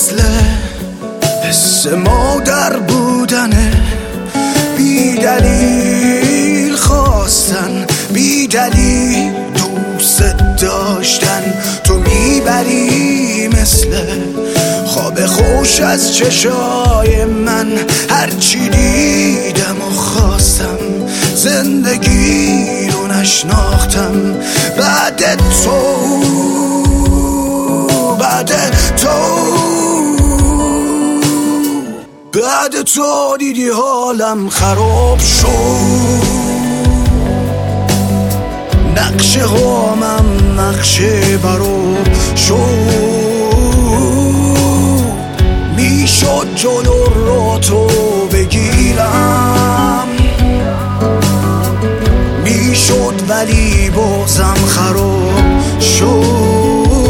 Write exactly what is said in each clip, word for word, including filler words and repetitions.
مثل حس مادر بودنه، بی دلیل خواستن، بی دلیل دوست داشتن. تو میبری مثل خواب خوش از چشای من، هرچی دیدم و خواستم زندگی رو نشناختم. بعد تو بعد تو بعد تو دیدی حالم خراب شد، نقشه هامم نقشه براب شد. میشد جلو رو تو بگیرم، میشد ولی بازم خراب شد.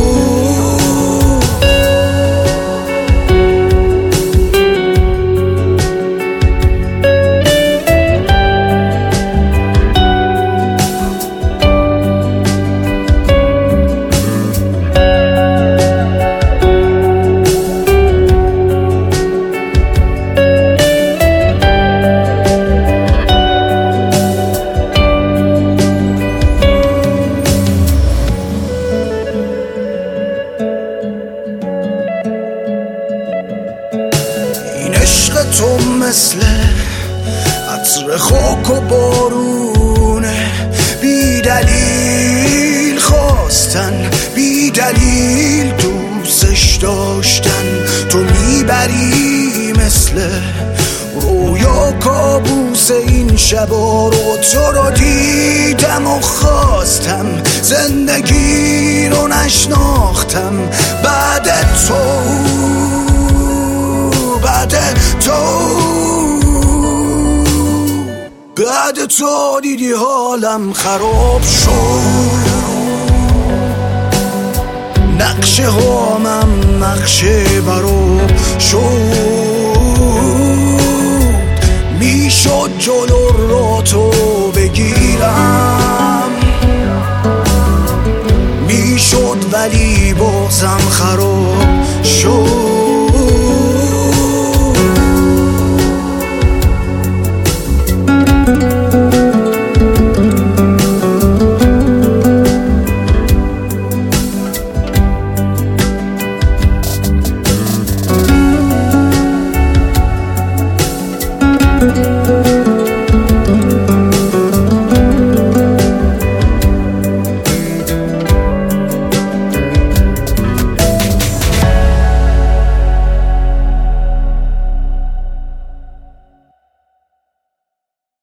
عشق تو مثل عطر خاک و بارونه، بی دلیل خواستن، بی دلیل دوستش داشتن. تو میبری مثل رویا کابوس این شبا رو. تو رو دیدم و خواستم زندگی رو نشناختم. بعد تو بعد تو بعد تو دیدی حالم خراب شد، نقشه هامم نقشه براب شد. میشد جلو رو تو بگیرم، میشد ولی بازم خراب شد. thank you